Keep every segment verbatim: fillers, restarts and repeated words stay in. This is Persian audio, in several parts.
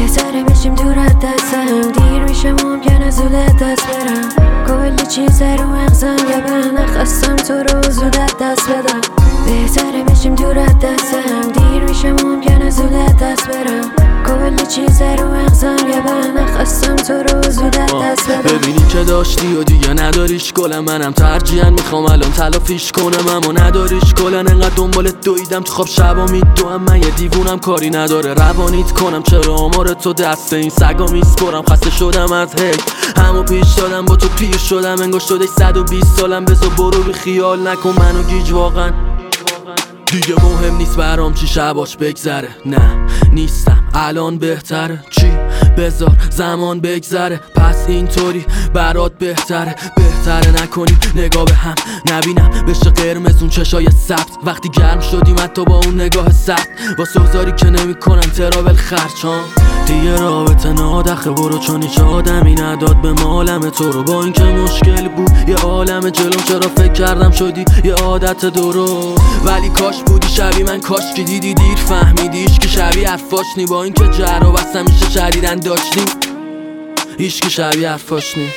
بهتره بشیم دور از دستم، دیر میشه ممکنه زود دست برم. کلی چیز رو مغزم یه بهنه خواستم تو رو زود دست بدم. بهتره بشیم دور از دستم، دیر میشه ممکنه زود دست برم. کلی چیز رو مغزم یه بهنه خواستم تو رو زود دست بدم. ببینی که داشتی و دیگه نداریش کلا، منم ترجیحاً میخوام الان تلافیش کنم اما نداریش کلا. انقدر دنبالت دویدم تو خواب شبا میدوام، من یه دیوونم کاری نداره روانیت کنم. چرا آمار تو دست این سگا میسپرم، خسته شدم از هک همو پیش دادم با تو پیر شدم. انگار شده صد و بیست سالم، بذار برو بی خیال نکن منو گیج. واقعا دیگه مهم نیست برام چی شباش بگذره، نه نیستم الان بهتره. چی بذار زمان بگذره، پس اینطوری برات بهتره. بهتره نکنی نگاه به هم، نبینم بشه قرمز اون چشای سبز. وقتی گرم شدیم حتی با اون نگاه سخت، با سوزاری که نمی کنم ترابل خرچان. دیگه رابطه نادخه برو، چون هیچ آدمی نداد به مالم تو رو. با اینکه مشکل بود یه عالم جلوم، چرا فکر کردم شدی یه عادت درو. ولی کاش بودی شبی من، کاش که دیدی دیر فهمیدیش که شبیه حرفاش نی. با اینکه جر و بس همیشه شدیدن داشتیم، هیچ که شبیه حرفاش نی.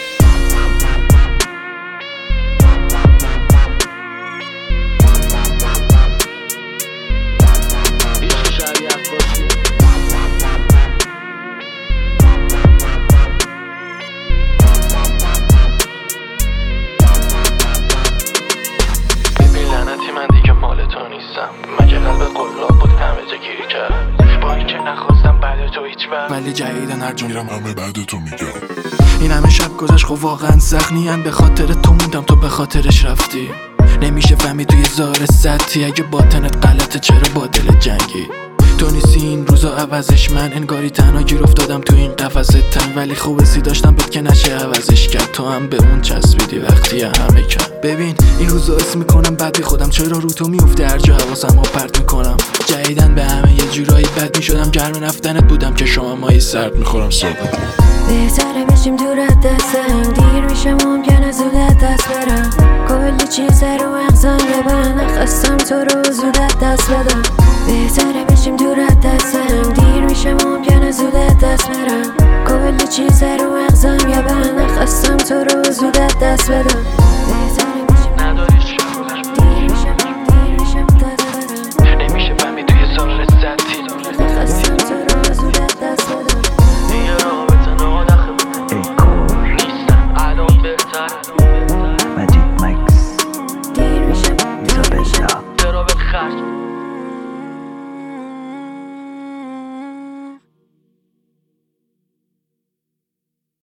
مگه قلب قلاب بود همه جا گیری کرد، با این که نخواستم بعد تو هیچ وقت، ولی جدیدن هر جا میرم همه بعد تو میگم. این همه شب گذشت خب واقعا زخمیم، به خاطر تو موندم تو به خاطرش رفتی. نمیشه فهمید توی زار سطحی، اگه باطنت غلطه چرا با دل جنگی. تو نیستی این روزا عوضش، من انگاری تنها گیر افتادم تو این قفس تنگ. ولی خوبسی داشتم بود که نشه عوضش کرد، تو هم به اون چسبیدی وقتی همه کرد. ببین این روزا اسم میکنم بعد بی خودم، چرا رو تو میفته هر جا حواسم رو پرت میکنم. جدیدن به همه یه جورایی بد میشدم، گرم رفتنت بودم که شما مایی سرد میخورم صبح. بهتره بشیم دور از دستم، دیر میشه ممکنه زود دست برم. کلی چیز رو مغزم یه بهنه خواستم تو رو زود دست بدم. بهتره بشیم دور از دستم، دیر میشه ممکنه زود دست برم. کلی چیز رو مغزم یه بهنه خواستم تو رو زود دست بدم.